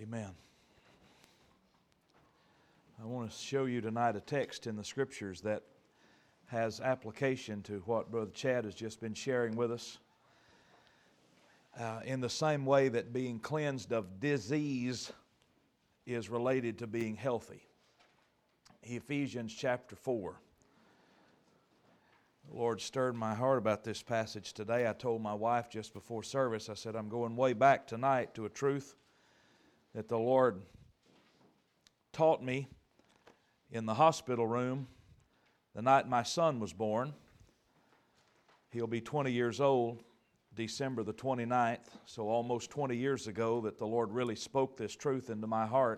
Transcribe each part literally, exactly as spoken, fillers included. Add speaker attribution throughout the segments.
Speaker 1: Amen. I want to show you tonight a text in the Scriptures that has application to what Brother Chad has just been sharing with us. Uh, in the same way that being cleansed of disease is related to being healthy. Ephesians chapter four. The Lord stirred my heart about this passage today. I told my wife just before service, I said, I'm going way back tonight to a truth that the Lord taught me in the hospital room the night my son was born. He'll be twenty years old, December the twenty-ninth, so almost twenty years ago that the Lord really spoke this truth into my heart.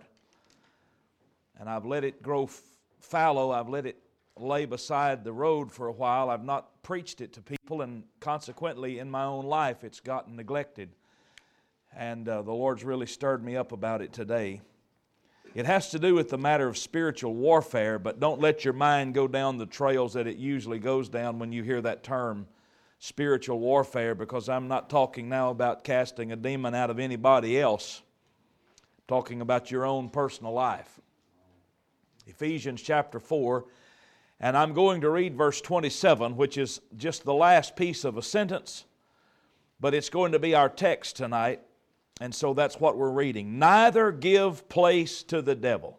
Speaker 1: And I've let it grow f- fallow. I've let it lay beside the road for a while. I've not preached it to people, and consequently in my own life it's gotten neglected. And uh, the Lord's really stirred me up about it today. It has to do with the matter of spiritual warfare, but don't let your mind go down the trails that it usually goes down when you hear that term, spiritual warfare, because I'm not talking now about casting a demon out of anybody else. I'm talking about your own personal life. Ephesians chapter four, and I'm going to read verse twenty-seven, which is just the last piece of a sentence, but it's going to be our text tonight, and so that's what we're reading. Neither give place to the devil.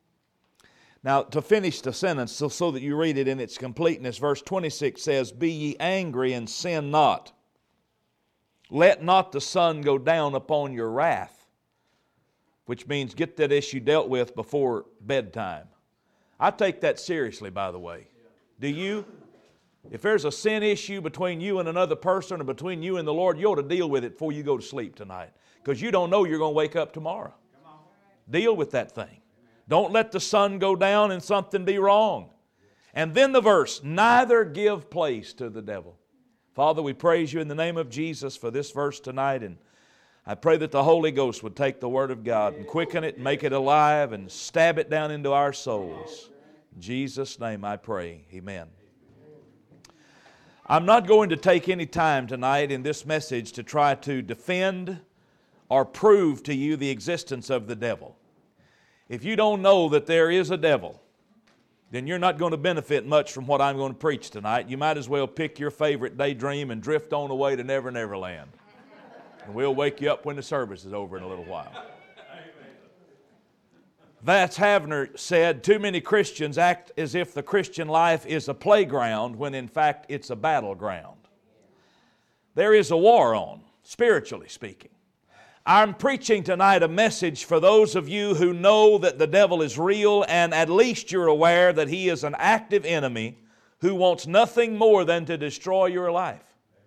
Speaker 1: Now, to finish the sentence, so, so that you read it in its completeness, verse twenty-six says, Be ye angry and sin not. Let not the sun go down upon your wrath. Which means get that issue dealt with before bedtime. I take that seriously, by the way. Do you? If there's a sin issue between you and another person or between you and the Lord, you ought to deal with it before you go to sleep tonight. Because you don't know you're going to wake up tomorrow. Deal with that thing. Don't let the sun go down and something be wrong. And then the verse, neither give place to the devil. Father, we praise you in the name of Jesus for this verse tonight, and I pray that the Holy Ghost would take the Word of God and quicken it, make it alive, and stab it down into our souls. In Jesus' name I pray. Amen. I'm not going to take any time tonight in this message to try to defend or prove to you the existence of the devil. If you don't know that there is a devil, then you're not going to benefit much from what I'm going to preach tonight. You might as well pick your favorite daydream and drift on away to Never Never Land. And we'll wake you up when the service is over in a little while. Vance Havner said, too many Christians act as if the Christian life is a playground when in fact it's a battleground. There is a war on, spiritually speaking. I'm preaching tonight a message for those of you who know that the devil is real, and at least you're aware that he is an active enemy who wants nothing more than to destroy your life.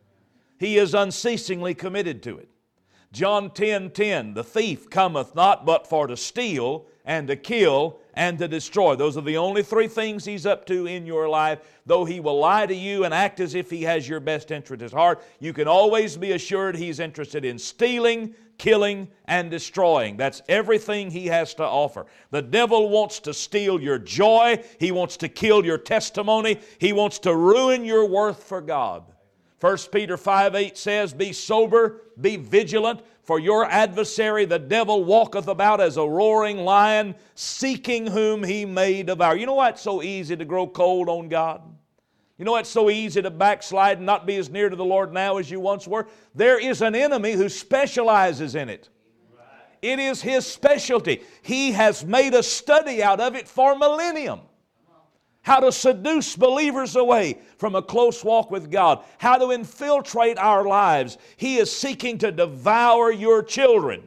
Speaker 1: He is unceasingly committed to it. John ten ten, the thief cometh not but for to steal and to kill and to destroy. Those are the only three things he's up to in your life. Though he will lie to you and act as if he has your best interest at heart, you can always be assured he's interested in stealing, killing, and destroying. That's everything he has to offer. The devil wants to steal your joy. He wants to kill your testimony. He wants to ruin your worth for God. First Peter five eight says, Be sober, be vigilant, for your adversary the devil walketh about as a roaring lion, seeking whom he may devour. You know why it's so easy to grow cold on God? You know why it's so easy to backslide and not be as near to the Lord now as you once were? There is an enemy who specializes in it. It is his specialty. He has made a study out of it for millennium. How to seduce believers away from a close walk with God. How to infiltrate our lives. He is seeking to devour your children.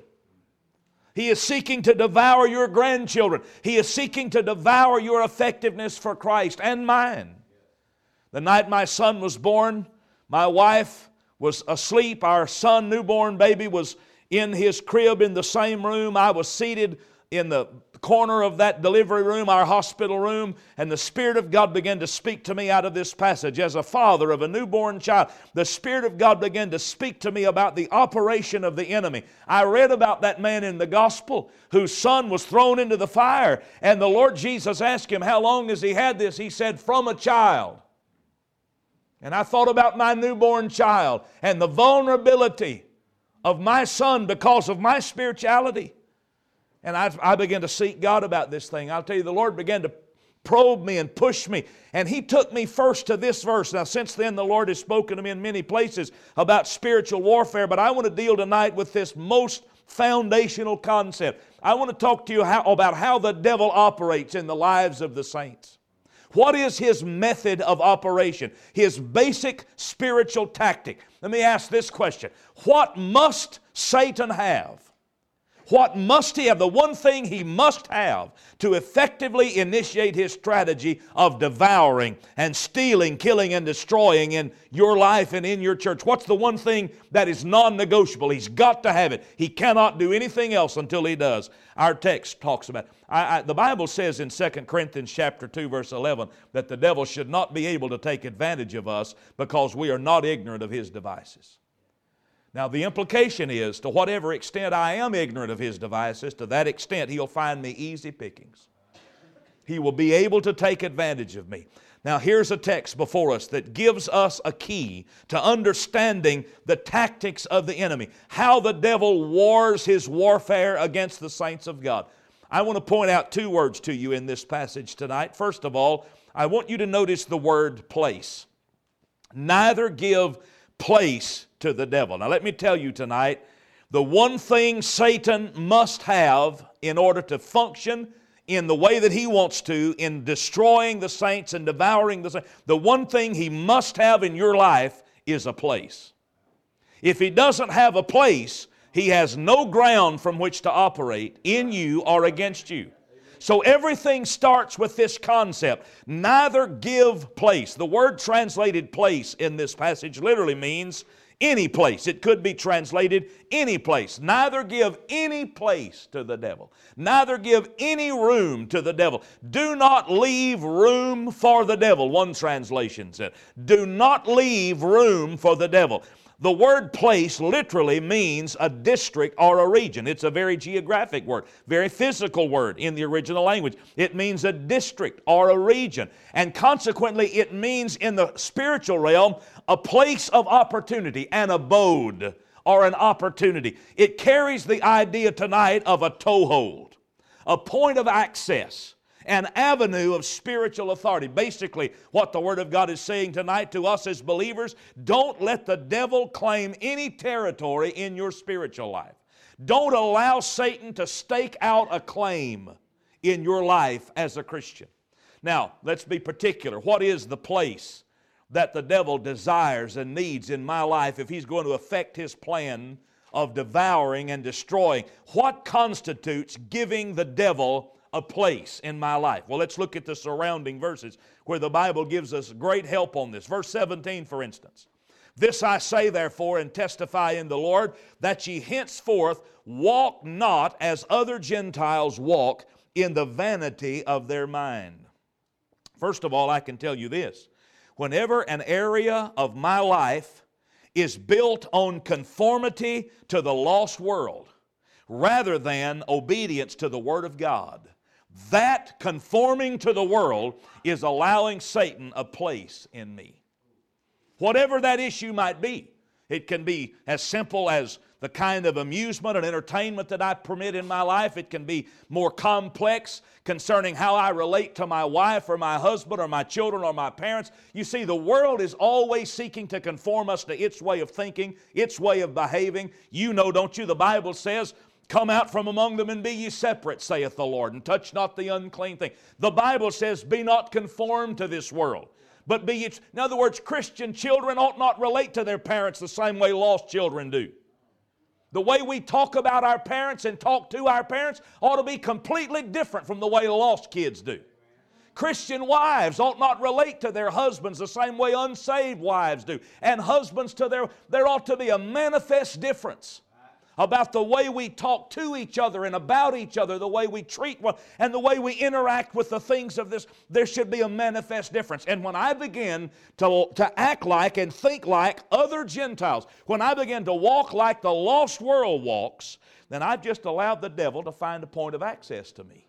Speaker 1: He is seeking to devour your grandchildren. He is seeking to devour your effectiveness for Christ and mine. The night my son was born, my wife was asleep. Our son, newborn baby, was in his crib in the same room. I was seated in the corner of that delivery room, our hospital room, and the Spirit of God began to speak to me out of this passage. As a father of a newborn child, the Spirit of God began to speak to me about the operation of the enemy. I read about that man in the gospel whose son was thrown into the fire, and the Lord Jesus asked him, how long has he had this? He said, from a child. And I thought about my newborn child and the vulnerability of my son because of my spirituality. And I, I began to seek God about this thing. I'll tell you, the Lord began to probe me and push me. And He took me first to this verse. Now, since then, the Lord has spoken to me in many places about spiritual warfare, but I want to deal tonight with this most foundational concept. I want to talk to you how, about how the devil operates in the lives of the saints. What is his method of operation? His basic spiritual tactic. Let me ask this question. What must Satan have? What must he have? The one thing he must have to effectively initiate his strategy of devouring and stealing, killing, and destroying in your life and in your church. What's the one thing that is non-negotiable? He's got to have it. He cannot do anything else until he does. Our text talks about it. I, I, the Bible says in Second Corinthians chapter two, verse eleven, that the devil should not be able to take advantage of us because we are not ignorant of his devices. Now, the implication is, to whatever extent I am ignorant of his devices, to that extent he'll find me easy pickings. He will be able to take advantage of me. Now, here's a text before us that gives us a key to understanding the tactics of the enemy, how the devil wars his warfare against the saints of God. I want to point out two words to you in this passage tonight. First of all, I want you to notice the word place. Neither give place to the devil. Now let me tell you tonight, the one thing Satan must have in order to function in the way that he wants to, in destroying the saints and devouring the saints, the one thing he must have in your life is a place. If he doesn't have a place, he has no ground from which to operate in you or against you. So everything starts with this concept. Neither give place. The word translated place in this passage literally means any place. It could be translated any place. Neither give any place to the devil. Neither give any room to the devil. Do not leave room for the devil, one translation said. Do not leave room for the devil. The word place literally means a district or a region. It's a very geographic word, very physical word in the original language. It means a district or a region. And consequently, it means in the spiritual realm, a place of opportunity, an abode or an opportunity. It carries the idea tonight of a toehold, a point of access, an avenue of spiritual authority. Basically, what the Word of God is saying tonight to us as believers, don't let the devil claim any territory in your spiritual life. Don't allow Satan to stake out a claim in your life as a Christian. Now, let's be particular. What is the place that the devil desires and needs in my life if he's going to affect his plan of devouring and destroying? What constitutes giving the devil a place in my life? Well, let's look at the surrounding verses where the Bible gives us great help on this. Verse seventeen, for instance. This I say, therefore, and testify in the Lord, that ye henceforth walk not as other Gentiles walk in the vanity of their mind. First of all, I can tell you this. Whenever an area of my life is built on conformity to the lost world rather than obedience to the Word of God, that conforming to the world is allowing Satan a place in me. Whatever that issue might be, it can be as simple as the kind of amusement and entertainment that I permit in my life. It can be more complex concerning how I relate to my wife or my husband or my children or my parents. You see, the world is always seeking to conform us to its way of thinking, its way of behaving. You know, don't you, the Bible says, come out from among them and be ye separate, saith the Lord, and touch not the unclean thing. The Bible says, be not conformed to this world, but be ye... In other words, Christian children ought not relate to their parents the same way lost children do. The way we talk about our parents and talk to our parents ought to be completely different from the way lost kids do. Christian wives ought not relate to their husbands the same way unsaved wives do. And husbands to their... There ought to be a manifest difference about the way we talk to each other and about each other, the way we treat one, and the way we interact with the things of this. There should be a manifest difference. And when I begin to, to act like and think like other Gentiles, when I begin to walk like the lost world walks, then I've just allowed the devil to find a point of access to me.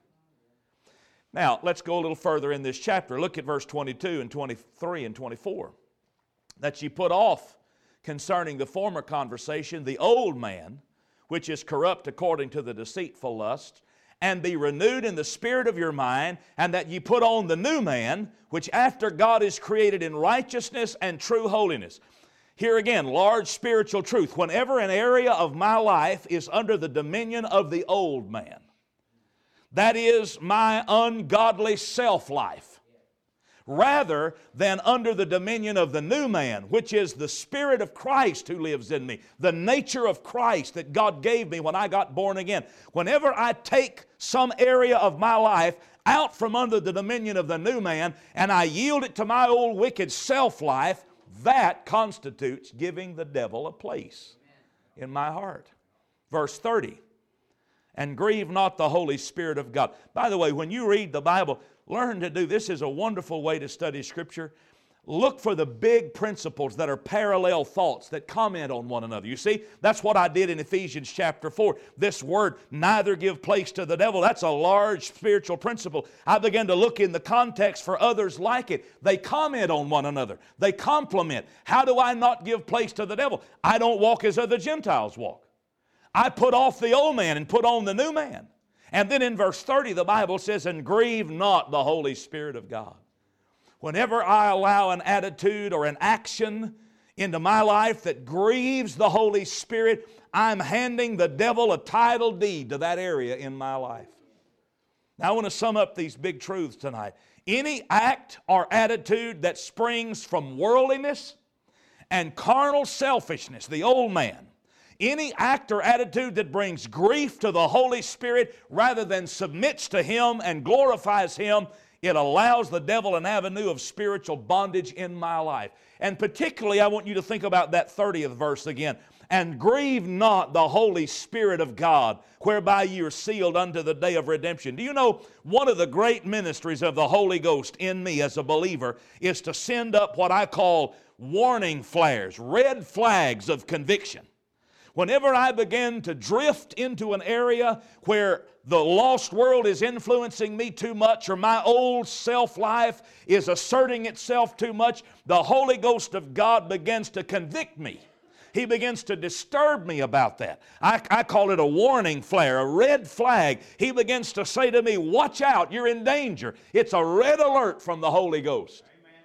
Speaker 1: Now, let's go a little further in this chapter. Look at verse twenty-two and twenty-three and twenty-four. That ye put off concerning the former conversation the old man, which is corrupt according to the deceitful lust, and be renewed in the spirit of your mind, and that ye put on the new man, which after God is created in righteousness and true holiness. Here again, large spiritual truth. Whenever an area of my life is under the dominion of the old man, that is my ungodly self-life, rather than under the dominion of the new man, which is the Spirit of Christ who lives in me, the nature of Christ that God gave me when I got born again. Whenever I take some area of my life out from under the dominion of the new man and I yield it to my old wicked self-life, that constitutes giving the devil a place in my heart. Verse thirty, and grieve not the Holy Spirit of God. By the way, when you read the Bible, learn to do, this is a wonderful way to study Scripture. Look for the big principles that are parallel thoughts that comment on one another. You see, that's what I did in Ephesians chapter four. This word, neither give place to the devil, that's a large spiritual principle. I began to look in the context for others like it. They comment on one another. They complement. How do I not give place to the devil? I don't walk as other Gentiles walk. I put off the old man and put on the new man. And then in verse thirty, the Bible says, and grieve not the Holy Spirit of God. Whenever I allow an attitude or an action into my life that grieves the Holy Spirit, I'm handing the devil a title deed to that area in my life. Now I want to sum up these big truths tonight. Any act or attitude that springs from worldliness and carnal selfishness, the old man, any act or attitude that brings grief to the Holy Spirit rather than submits to Him and glorifies Him, it allows the devil an avenue of spiritual bondage in my life. And particularly, I want you to think about that thirtieth verse again. And grieve not the Holy Spirit of God, whereby ye are sealed unto the day of redemption. Do you know, one of the great ministries of the Holy Ghost in me as a believer is to send up what I call warning flares, red flags of conviction. Whenever I begin to drift into an area where the lost world is influencing me too much, or my old self-life is asserting itself too much, the Holy Ghost of God begins to convict me. He begins to disturb me about that. I, I call it a warning flare, a red flag. He begins to say to me, watch out, you're in danger. It's a red alert from the Holy Ghost.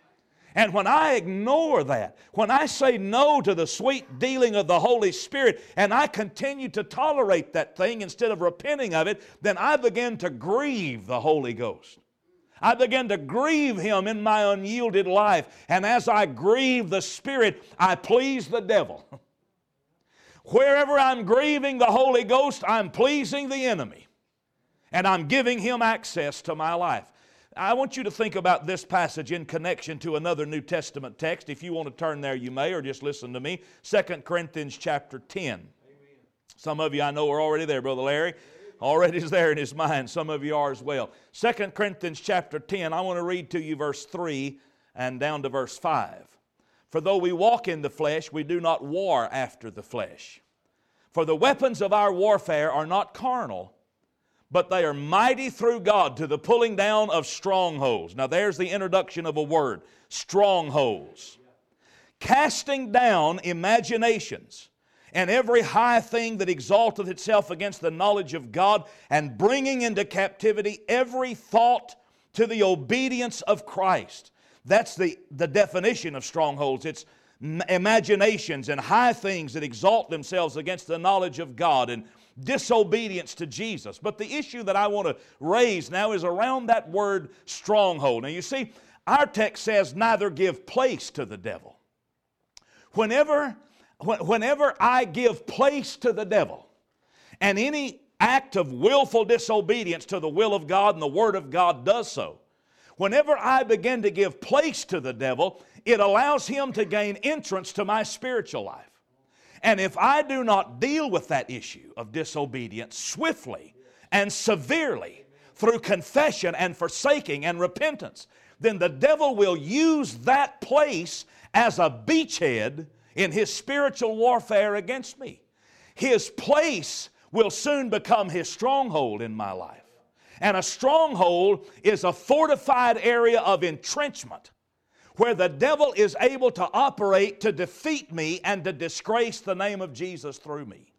Speaker 1: And when I ignore that, when I say no to the sweet dealing of the Holy Spirit, and I continue to tolerate that thing instead of repenting of it, then I begin to grieve the Holy Ghost. I begin to grieve Him in my unyielded life. And as I grieve the Spirit, I please the devil. Wherever I'm grieving the Holy Ghost, I'm pleasing the enemy. And I'm giving him access to my life. I want you to think about this passage in connection to another New Testament text. If you want to turn there, you may, or just listen to me. Second Corinthians chapter ten. Amen. Some of you I know are already there, Brother Larry. Already is there in his mind. Some of you are as well. Second Corinthians chapter ten, I want to read to you verse three and down to verse five. For though we walk in the flesh, we do not war after the flesh. For the weapons of our warfare are not carnal, but they are mighty through God to the pulling down of strongholds. Now there's the introduction of a word, strongholds. Casting down imaginations and every high thing that exalteth itself against the knowledge of God, and bringing into captivity every thought to the obedience of Christ. That's the, the definition of strongholds. It's imaginations and high things that exalt themselves against the knowledge of God, and disobedience to Jesus. But the issue that I want to raise now is around that word stronghold. Now you see, our text says neither give place to the devil. Whenever, whenever I give place to the devil, and any act of willful disobedience to the will of God and the Word of God does so, whenever I begin to give place to the devil, it allows him to gain entrance to my spiritual life. And if I do not deal with that issue of disobedience swiftly and severely through confession and forsaking and repentance, then the devil will use that place as a beachhead in his spiritual warfare against me. His place will soon become his stronghold in my life. And a stronghold is a fortified area of entrenchment, where the devil is able to operate to defeat me and to disgrace the name of Jesus through me.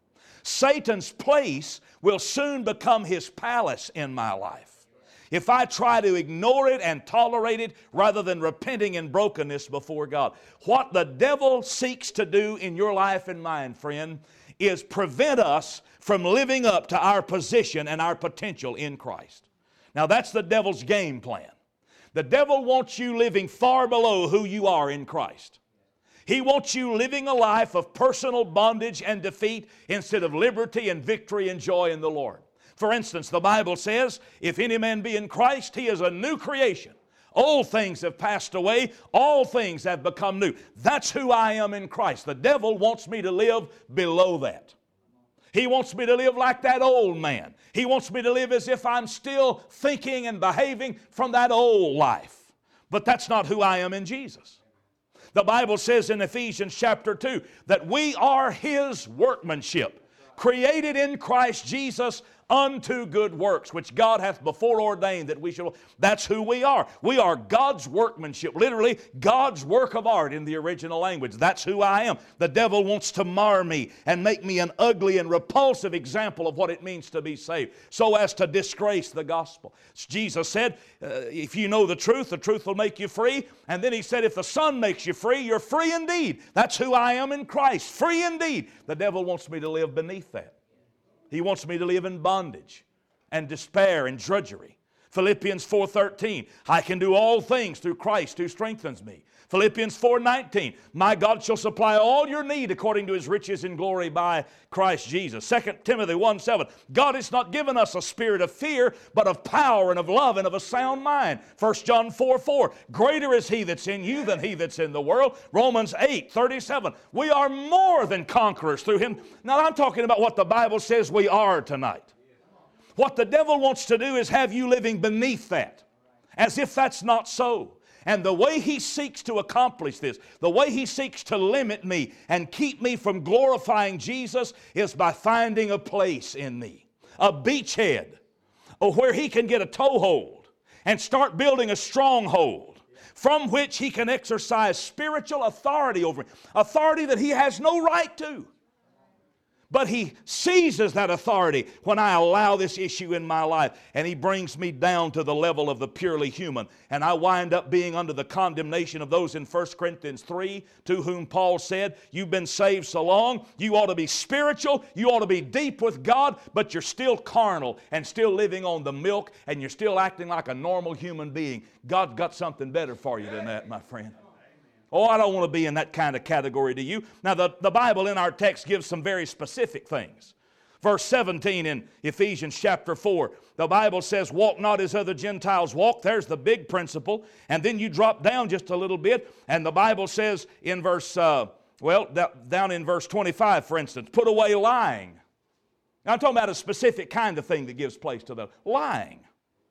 Speaker 1: Satan's place will soon become his palace in my life if I try to ignore it and tolerate it rather than repenting in brokenness before God. What the devil seeks to do in your life and mine, friend, is prevent us from living up to our position and our potential in Christ. Now that's the devil's game plan. The devil wants you living far below who you are in Christ. He wants you living a life of personal bondage and defeat instead of liberty and victory and joy in the Lord. For instance, the Bible says, if any man be in Christ, he is a new creation. Old things have passed away, all things have become new. That's who I am in Christ. The devil wants me to live below that. He wants me to live like that old man. He wants me to live as if I'm still thinking and behaving from that old life. But that's not who I am in Jesus. The Bible says in Ephesians chapter two that we are His workmanship, created in Christ Jesus unto good works, which God hath before ordained that we should. That's who we are. We are God's workmanship, literally God's work of art in the original language. That's who I am. The devil wants to mar me and make me an ugly and repulsive example of what it means to be saved, so as to disgrace the gospel. Jesus said, uh, if you know the truth, the truth will make you free. And then He said, if the Son makes you free, you're free indeed. That's who I am in Christ, free indeed. The devil wants me to live beneath that. He wants me to live in bondage and despair and drudgery. Philippians four thirteen, I can do all things through Christ who strengthens me. Philippians four nineteen, my God shall supply all your need according to His riches in glory by Christ Jesus. Second Timothy one seven, God has not given us a spirit of fear, but of power and of love and of a sound mind. First John four four, greater is He that's in you than he that's in the world. Romans eight thirty-seven, we are more than conquerors through Him. Now I'm talking about what the Bible says we are tonight. What the devil wants to do is have you living beneath that, as if that's not so. And the way he seeks to accomplish this, the way he seeks to limit me and keep me from glorifying Jesus, is by finding a place in me, a beachhead, or where he can get a toehold and start building a stronghold from which he can exercise spiritual authority over me, authority that he has no right to. But he seizes that authority when I allow this issue in my life, and he brings me down to the level of the purely human. And I wind up being under the condemnation of those in First Corinthians three, to whom Paul said, you've been saved so long, you ought to be spiritual, you ought to be deep with God, but you're still carnal and still living on the milk, and you're still acting like a normal human being. God's got something better for you than that, my friend. Oh, I don't want to be in that kind of category to you. Now, the, the Bible in our text gives some very specific things. Verse seventeen in Ephesians chapter four, the Bible says, walk not as other Gentiles walk. There's the big principle. And then you drop down just a little bit, and the Bible says in verse, uh, well, down in verse twenty-five, for instance, put away lying. Now, I'm talking about a specific kind of thing that gives place to the lying.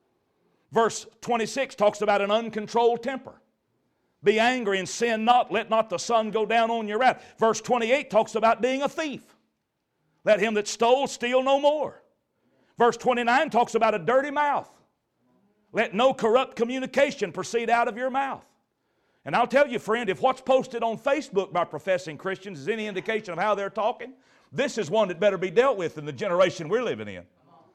Speaker 1: Verse twenty-six talks about an uncontrolled temper. Be angry and sin not. Let not the sun go down on your wrath. Verse twenty-eight talks about being a thief. Let him that stole steal no more. Verse twenty-nine talks about a dirty mouth. Let no corrupt communication proceed out of your mouth. And I'll tell you, friend, if what's posted on Facebook by professing Christians is any indication of how they're talking, this is one that better be dealt with in the generation we're living in.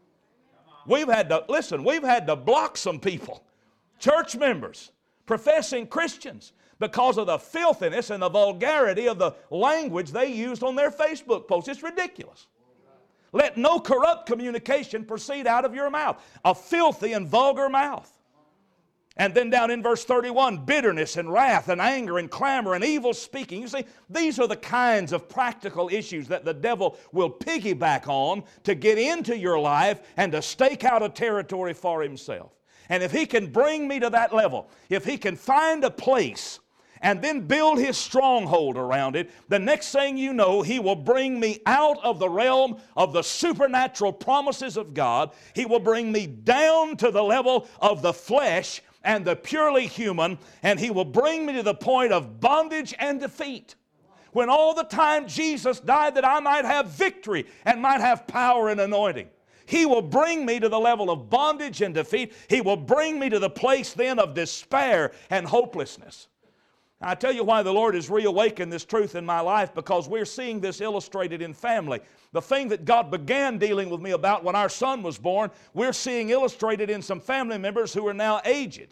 Speaker 1: We've had to, listen, we've had to block some people, church members, professing Christians, because of the filthiness and the vulgarity of the language they used on their Facebook posts. It's ridiculous. Let no corrupt communication proceed out of your mouth. A filthy and vulgar mouth. And then down in verse thirty-one, bitterness and wrath and anger and clamor and evil speaking. You see, these are the kinds of practical issues that the devil will piggyback on to get into your life and to stake out a territory for himself. And if he can bring me to that level, if he can find a place and then build his stronghold around it, the next thing you know, he will bring me out of the realm of the supernatural promises of God. He will bring me down to the level of the flesh and the purely human, and he will bring me to the point of bondage and defeat. When all the time Jesus died that I might have victory and might have power and anointing. He will bring me to the level of bondage and defeat. He will bring me to the place then of despair and hopelessness. I tell you why the Lord has reawakened this truth in my life, because we're seeing this illustrated in family. The thing that God began dealing with me about when our son was born, we're seeing illustrated in some family members who are now aged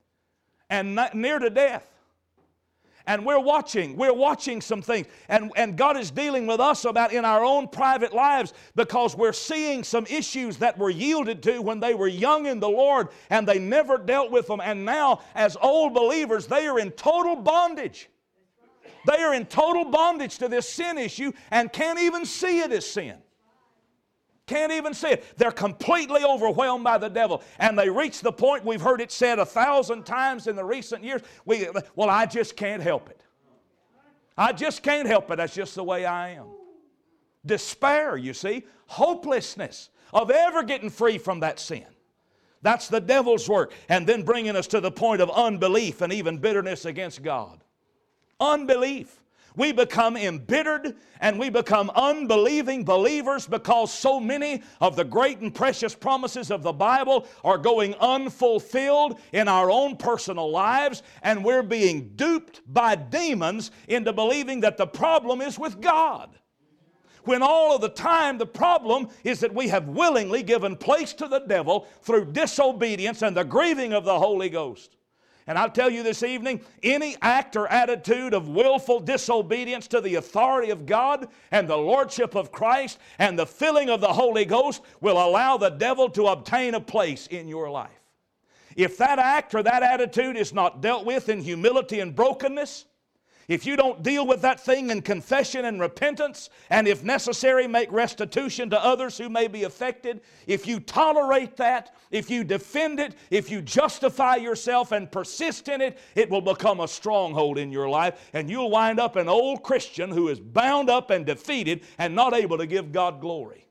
Speaker 1: and near to death. And we're watching, we're watching some things. And, and God is dealing with us about in our own private lives, because we're seeing some issues that were yielded to when they were young in the Lord and they never dealt with them. And now, as old believers, they are in total bondage. They are in total bondage to this sin issue and can't even see it as sin. Can't even see it. They're completely overwhelmed by the devil. And they reach the point, we've heard it said a thousand times in the recent years, we, well, I just can't help it. I just can't help it. That's just the way I am. Despair, you see, hopelessness of ever getting free from that sin. That's the devil's work. And then bringing us to the point of unbelief and even bitterness against God. Unbelief. We become embittered and we become unbelieving believers because so many of the great and precious promises of the Bible are going unfulfilled in our own personal lives, and we're being duped by demons into believing that the problem is with God. When all of the time the problem is that we have willingly given place to the devil through disobedience and the grieving of the Holy Ghost. And I'll tell you this evening, any act or attitude of willful disobedience to the authority of God and the lordship of Christ and the filling of the Holy Ghost will allow the devil to obtain a place in your life. If that act or that attitude is not dealt with in humility and brokenness, if you don't deal with that thing in confession and repentance, and if necessary make restitution to others who may be affected, if you tolerate that, if you defend it, if you justify yourself and persist in it, it will become a stronghold in your life, and you'll wind up an old Christian who is bound up and defeated and not able to give God glory.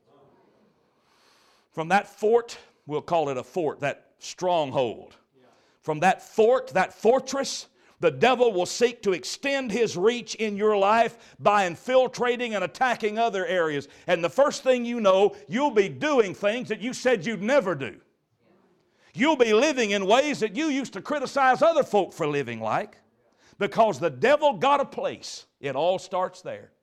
Speaker 1: From that fort, we'll call it a fort, that stronghold. From that fort, that fortress, the devil will seek to extend his reach in your life by infiltrating and attacking other areas. And the first thing you know, you'll be doing things that you said you'd never do. You'll be living in ways that you used to criticize other folk for living like, because the devil got a place. It all starts there.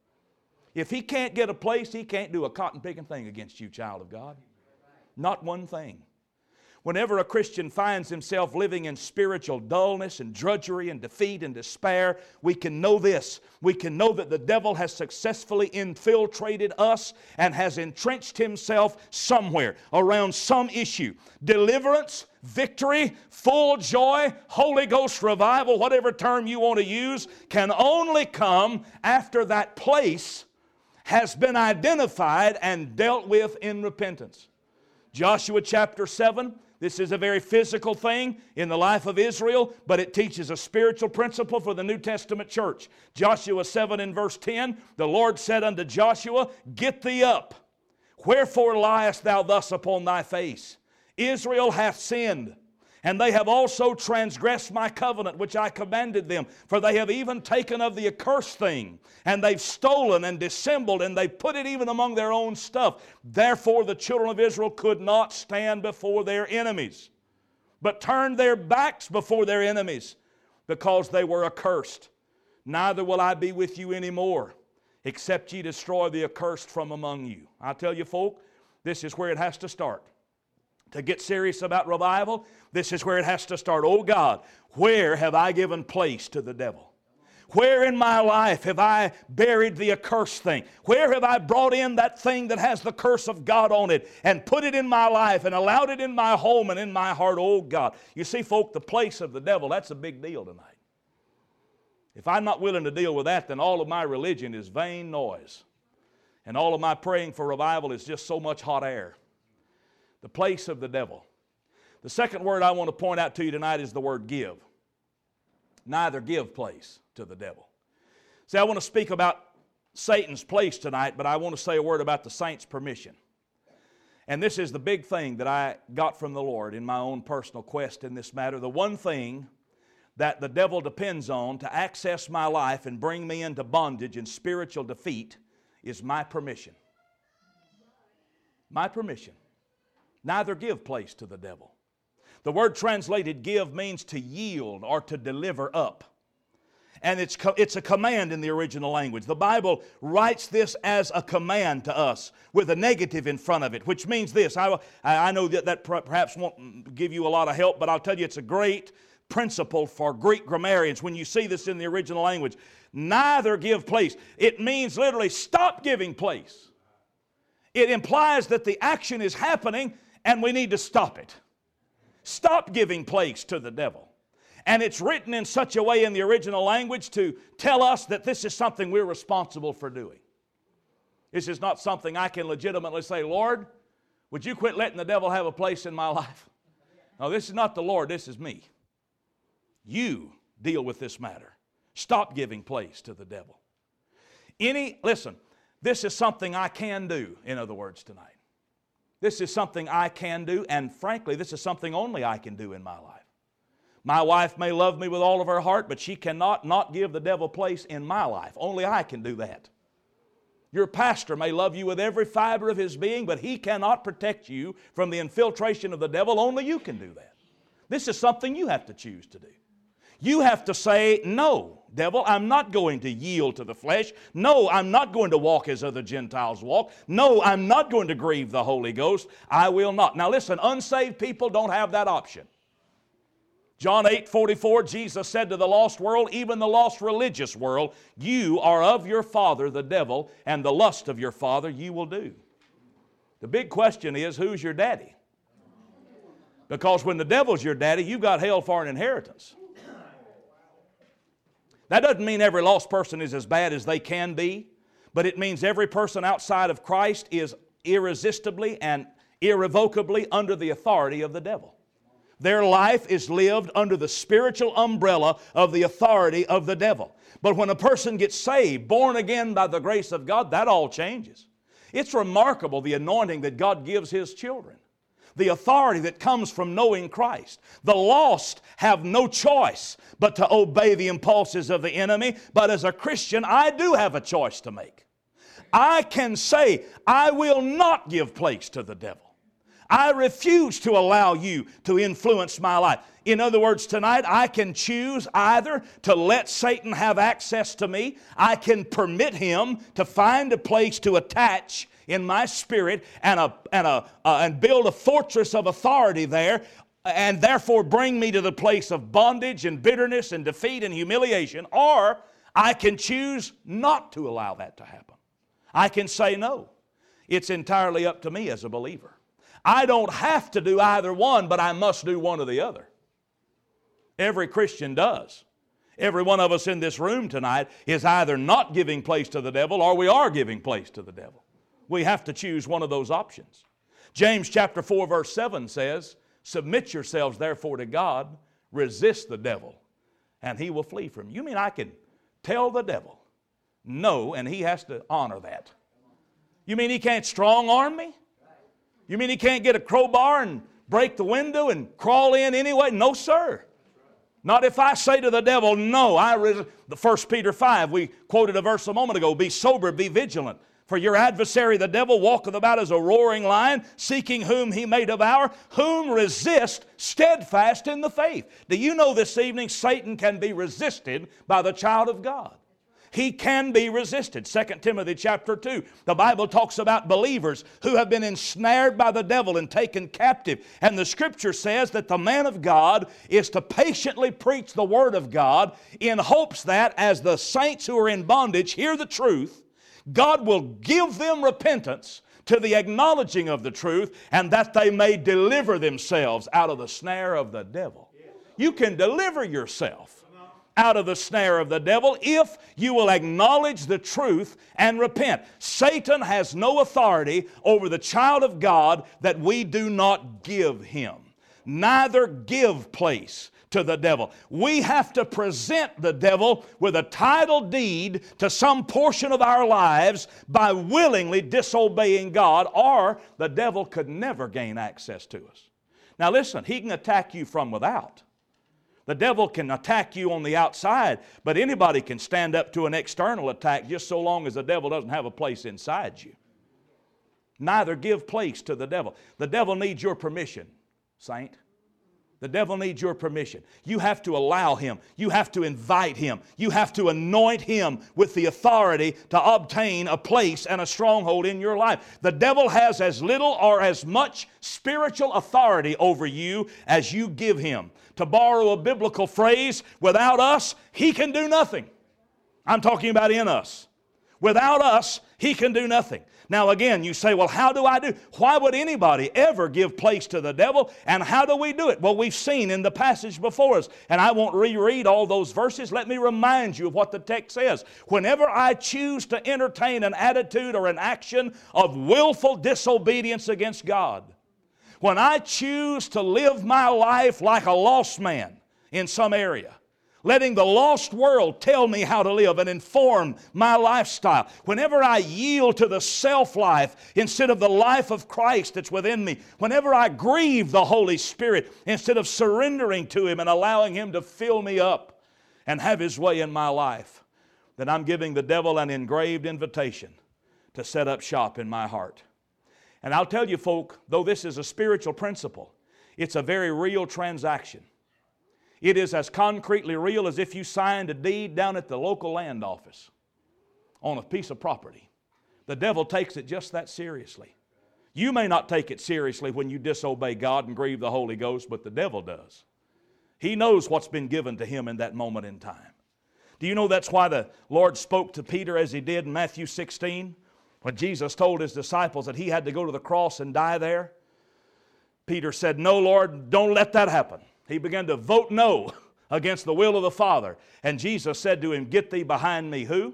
Speaker 1: If he can't get a place, he can't do a cotton-picking thing against you, child of God. Not one thing. Whenever a Christian finds himself living in spiritual dullness and drudgery and defeat and despair, we can know this. We can know that the devil has successfully infiltrated us and has entrenched himself somewhere around some issue. Deliverance, victory, full joy, Holy Ghost revival, whatever term you want to use, can only come after that place has been identified and dealt with in repentance. Joshua chapter seven. This is a very physical thing in the life of Israel, but it teaches a spiritual principle for the New Testament church. Joshua seven and verse ten, the Lord said unto Joshua, Get thee up. Wherefore liest thou thus upon thy face? Israel hath sinned, and they have also transgressed my covenant which I commanded them. For they have even taken of the accursed thing, and they've stolen and dissembled, and they've put it even among their own stuff. Therefore the children of Israel could not stand before their enemies, but turned their backs before their enemies, because they were accursed. Neither will I be with you any more, except ye destroy the accursed from among you. I tell you, folk, this is where it has to start. To get serious about revival, this is where it has to start. Oh God, where have I given place to the devil? Where in my life have I buried the accursed thing? Where have I brought in that thing that has the curse of God on it and put it in my life and allowed it in my home and in my heart? Oh God. You see, folk, the place of the devil, that's a big deal tonight. If I'm not willing to deal with that, then all of my religion is vain noise. And all of my praying for revival is just so much hot air. The place of the devil. The second word I want to point out to you tonight is the word give. Neither give place to the devil. See, I want to speak about Satan's place tonight, but I want to say a word about the saint's permission. And this is the big thing that I got from the Lord in my own personal quest in this matter. The one thing that the devil depends on to access my life and bring me into bondage and spiritual defeat is my permission. My permission. Neither give place to the devil. The word translated give means to yield or to deliver up. And it's, co- it's a command in the original language. The Bible writes this as a command to us with a negative in front of it, which means this. I, I know that that perhaps won't give you a lot of help, but I'll tell you it's a great principle for Greek grammarians when you see this in the original language. Neither give place. It means literally stop giving place. It implies that the action is happening and we need to stop it. Stop giving place to the devil. And it's written in such a way in the original language to tell us that this is something we're responsible for doing. This is not something I can legitimately say, Lord, would you quit letting the devil have a place in my life? No, this is not the Lord, this is me. You deal with this matter. Stop giving place to the devil. Any, listen, this is something I can do, in other words, tonight. This is something I can do, and frankly, this is something only I can do in my life. My wife may love me with all of her heart, but she cannot not give the devil place in my life. Only I can do that. Your pastor may love you with every fiber of his being, but he cannot protect you from the infiltration of the devil. Only you can do that. This is something you have to choose to do. You have to say, no, devil, I'm not going to yield to the flesh. No, I'm not going to walk as other Gentiles walk. No, I'm not going to grieve the Holy Ghost. I will not. Now listen, unsaved people don't have that option. John eight forty-four, Jesus said to the lost world, even the lost religious world, you are of your father, the devil, and the lust of your father you will do. The big question is, who's your daddy? Because when the devil's your daddy, you've got hell for an inheritance. That doesn't mean every lost person is as bad as they can be, but it means every person outside of Christ is irresistibly and irrevocably under the authority of the devil. Their life is lived under the spiritual umbrella of the authority of the devil. But when a person gets saved, born again by the grace of God, that all changes. It's remarkable the anointing that God gives His children. The authority that comes from knowing Christ. The lost have no choice but to obey the impulses of the enemy. But as a Christian, I do have a choice to make. I can say, I will not give place to the devil. I refuse to allow you to influence my life. In other words, tonight I can choose either to let Satan have access to me. I can permit him to find a place to attach in my spirit and, a, and, a, uh, and build a fortress of authority there, and therefore bring me to the place of bondage and bitterness and defeat and humiliation. Or I can choose not to allow that to happen. I can say no. It's entirely up to me as a believer. I don't have to do either one, but I must do one or the other. Every Christian does. Every one of us in this room tonight is either not giving place to the devil or we are giving place to the devil. We have to choose one of those options. James chapter four verse seven says, submit yourselves therefore to God, resist the devil, and he will flee from you. You mean I can tell the devil no, and he has to honor that? You mean he can't strong arm me? You mean he can't get a crowbar and break the window and crawl in anyway? No, sir. Not if I say to the devil, no. I res- the First Peter five, we quoted a verse a moment ago, be sober, be vigilant. For your adversary, the devil, walketh about as a roaring lion, seeking whom he may devour, whom resist steadfast in the faith. Do you know this evening Satan can be resisted by the child of God? He can be resisted. Second Timothy chapter two, the Bible talks about believers who have been ensnared by the devil and taken captive. And the Scripture says that the man of God is to patiently preach the Word of God in hopes that as the saints who are in bondage hear the truth, God will give them repentance to the acknowledging of the truth, and that they may deliver themselves out of the snare of the devil. You can deliver yourself out of the snare of the devil if you will acknowledge the truth and repent. Satan has no authority over the child of God that we do not give him. Neither give place to the devil. We have to present the devil with a title deed to some portion of our lives by willingly disobeying God, or the devil could never gain access to us. Now listen, he can attack you from without. The devil can attack you on the outside, but anybody can stand up to an external attack just so long as the devil doesn't have a place inside you. Neither give place to the devil. The devil needs your permission, saint. The devil needs your permission. You have to allow him. You have to invite him. You have to anoint him with the authority to obtain a place and a stronghold in your life. The devil has as little or as much spiritual authority over you as you give him. To borrow a biblical phrase, without us, he can do nothing. I'm talking about in us. Without us, he can do nothing. Now again, you say, well, how do I do? Why would anybody ever give place to the devil? And how do we do it? Well, we've seen in the passage before us, and I won't reread all those verses. Let me remind you of what the text says. Whenever I choose to entertain an attitude or an action of willful disobedience against God, when I choose to live my life like a lost man in some area, letting the lost world tell me how to live and inform my lifestyle. Whenever I yield to the self-life instead of the life of Christ that's within me. Whenever I grieve the Holy Spirit instead of surrendering to Him and allowing Him to fill me up and have His way in my life, then I'm giving the devil an engraved invitation to set up shop in my heart. And I'll tell you, folk, though this is a spiritual principle, it's a very real transaction. It is as concretely real as if you signed a deed down at the local land office on a piece of property. The devil takes it just that seriously. You may not take it seriously when you disobey God and grieve the Holy Ghost, but the devil does. He knows what's been given to him in that moment in time. Do you know that's why the Lord spoke to Peter as He did in Matthew sixteen? When Jesus told His disciples that He had to go to the cross and die there, Peter said, "No, Lord, don't let that happen." He began to vote no against the will of the Father. And Jesus said to him, "Get thee behind me." Who?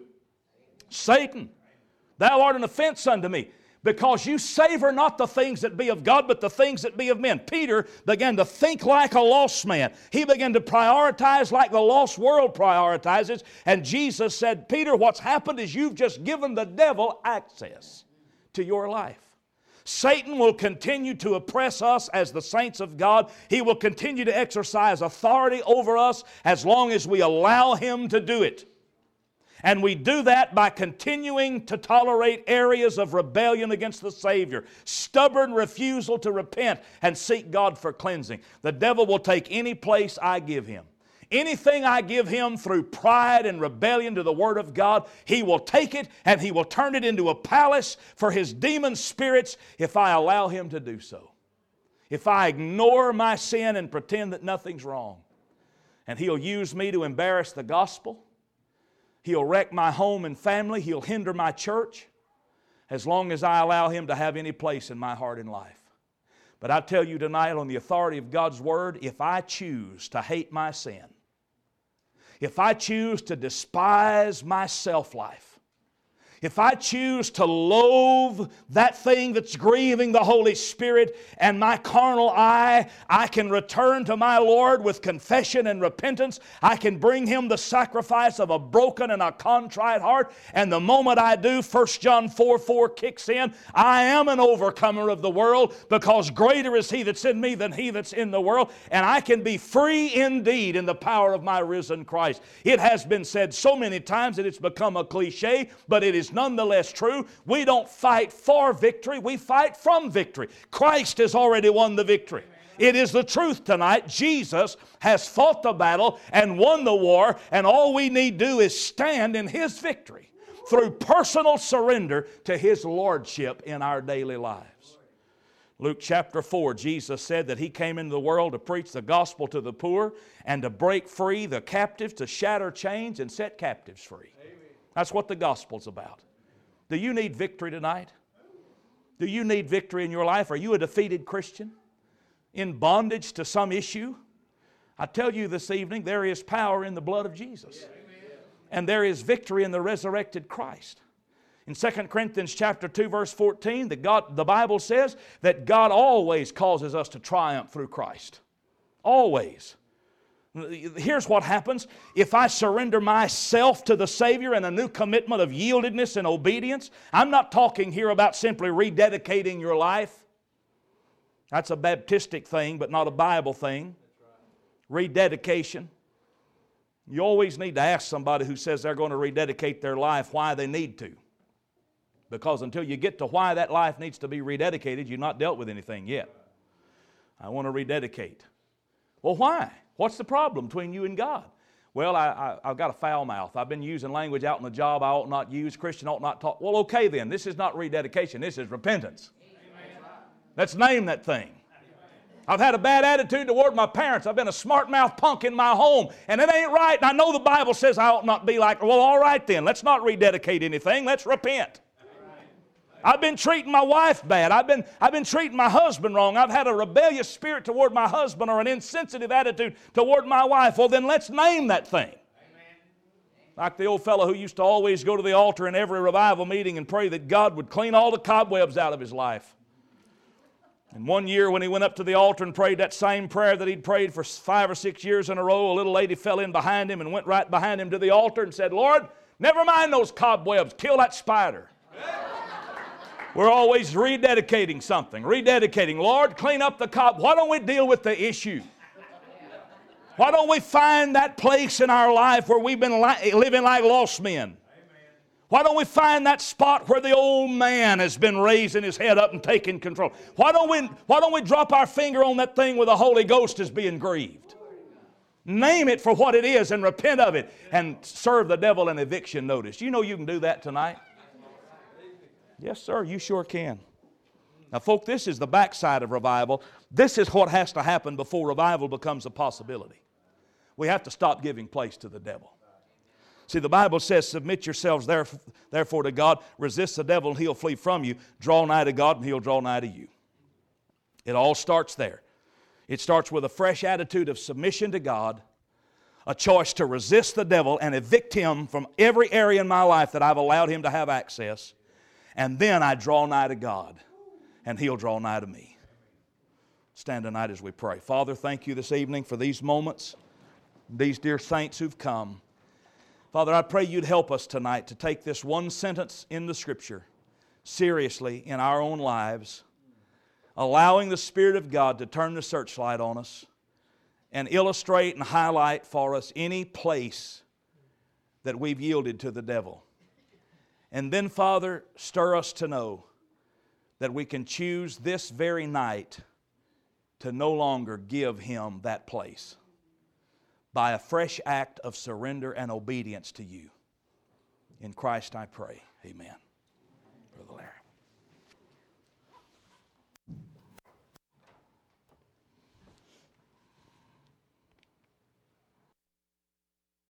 Speaker 1: Satan. "Thou art an offense unto me, because you savor not the things that be of God, but the things that be of men." Peter began to think like a lost man. He began to prioritize like the lost world prioritizes. And Jesus said, "Peter, what's happened is you've just given the devil access to your life." Satan will continue to oppress us as the saints of God. He will continue to exercise authority over us as long as we allow him to do it. And we do that by continuing to tolerate areas of rebellion against the Savior, stubborn refusal to repent and seek God for cleansing. The devil will take any place I give him. Anything I give him through pride and rebellion to the Word of God, he will take it and he will turn it into a palace for his demon spirits if I allow him to do so. If I ignore my sin and pretend that nothing's wrong. And he'll use me to embarrass the gospel. He'll wreck my home and family. He'll hinder my church as long as I allow him to have any place in my heart and life. But I tell you tonight, on the authority of God's Word, if I choose to hate my sin, if I choose to despise my self-life, if I choose to loathe that thing that's grieving the Holy Spirit and my carnal eye, I can return to my Lord with confession and repentance. I can bring Him the sacrifice of a broken and a contrite heart. And the moment I do, First John four four kicks in. I am an overcomer of the world, because greater is He that's in me than he that's in the world. And I can be free indeed in the power of my risen Christ. It has been said so many times that it's become a cliche, but it is nonetheless true. We don't fight for victory, we fight from victory. Christ has already won the victory. It is the truth tonight. Jesus has fought the battle and won the war, and all we need do is stand in His victory through personal surrender to His lordship in our daily lives. Luke chapter four, Jesus said that He came into the world to preach the gospel to the poor and to break free the captives, to shatter chains and set captives free. That's what the gospel's about. Do you need victory tonight? Do you need victory in your life? Are you a defeated Christian in bondage to some issue? I tell you this evening, there is power in the blood of Jesus. And there is victory in the resurrected Christ. In Second Corinthians chapter two, verse fourteen, the, God, the Bible says that God always causes us to triumph through Christ. Always. Here's what happens. If I surrender myself to the Savior in a new commitment of yieldedness and obedience, I'm not talking here about simply rededicating your life. That's a Baptistic thing, but not a Bible thing. Rededication. You always need to ask somebody who says they're going to rededicate their life why they need to. Because until you get to why that life needs to be rededicated, you've not dealt with anything yet. I want to rededicate. Well, why? What's the problem between you and God? Well, I, I, I've got a foul mouth. I've been using language out in the job I ought not use. Christian ought not talk. Well, okay then. This is not rededication. This is repentance. Amen. Let's name that thing. I've had a bad attitude toward my parents. I've been a smart-mouth punk in my home, and it ain't right. And I know the Bible says I ought not be like, well, all right then. Let's not rededicate anything. Let's repent. I've been treating my wife bad. I've been, I've been treating my husband wrong. I've had a rebellious spirit toward my husband or an insensitive attitude toward my wife. Well, then let's name that thing. Amen. Like the old fellow who used to always go to the altar in every revival meeting and pray that God would clean all the cobwebs out of his life. And one year when he went up to the altar and prayed that same prayer that he'd prayed for five or six years in a row, a little lady fell in behind him and went right behind him to the altar and said, Lord, never mind those cobwebs. Kill that spider. We're always rededicating something, rededicating. Lord, clean up the cob. Why don't we deal with the issue? Why don't we find that place in our life where we've been li- living like lost men? Why don't we find that spot where the old man has been raising his head up and taking control? Why don't we, why don't we drop our finger on that thing where the Holy Ghost is being grieved? Name it for what it is and repent of it and serve the devil an eviction notice. You know you can do that tonight. Yes, sir, you sure can. Now, folk, this is the backside of revival. This is what has to happen before revival becomes a possibility. We have to stop giving place to the devil. See, the Bible says, submit yourselves therefore to God, resist the devil and he'll flee from you, draw nigh to God and he'll draw nigh to you. It all starts there. It starts with a fresh attitude of submission to God, a choice to resist the devil and evict him from every area in my life that I've allowed him to have access. And then I draw nigh to God, and he'll draw nigh to me. Stand tonight as we pray. Father, thank you this evening for these moments, these dear saints who've come. Father, I pray you'd help us tonight to take this one sentence in the Scripture seriously in our own lives, allowing the Spirit of God to turn the searchlight on us and illustrate and highlight for us any place that we've yielded to the devil. And then, Father, stir us to know that we can choose this very night to no longer give him that place by a fresh act of surrender and obedience to you. In Christ I pray. Amen. Brother Larry.